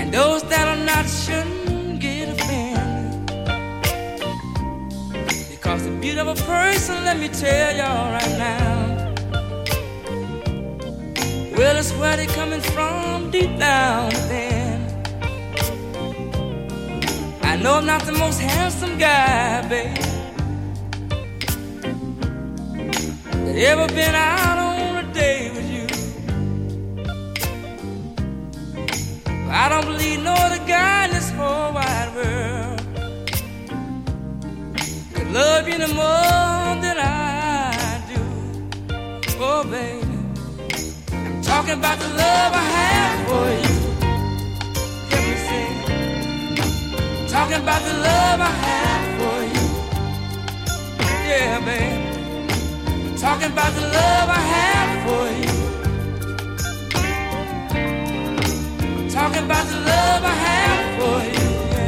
Those that are not shouldn't get offended, because the beauty of a person, let me tell y'all right now, well, it's where they coming from deep down within. I know I'm not the most handsome guy, baby, that ever been out on a date with you. I don't believe no other guy in this whole wide world could love you any more than I do. Oh, baby, I'm talking about the love I have for you. Let me say, talking about the love I have for you. Yeah, baby, I'm talking about the love I have for you. Talking about the love I have for you,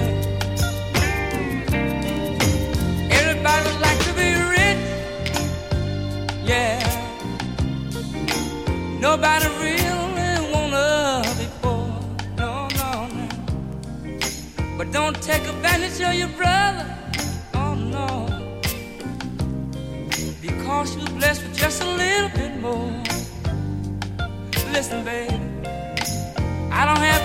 yeah. Everybody would like to be rich, yeah. Nobody really wanna be poor, no, no, no. But don't take advantage of your brother, oh no, because you're blessed with just a little bit more. Listen, baby, I don't have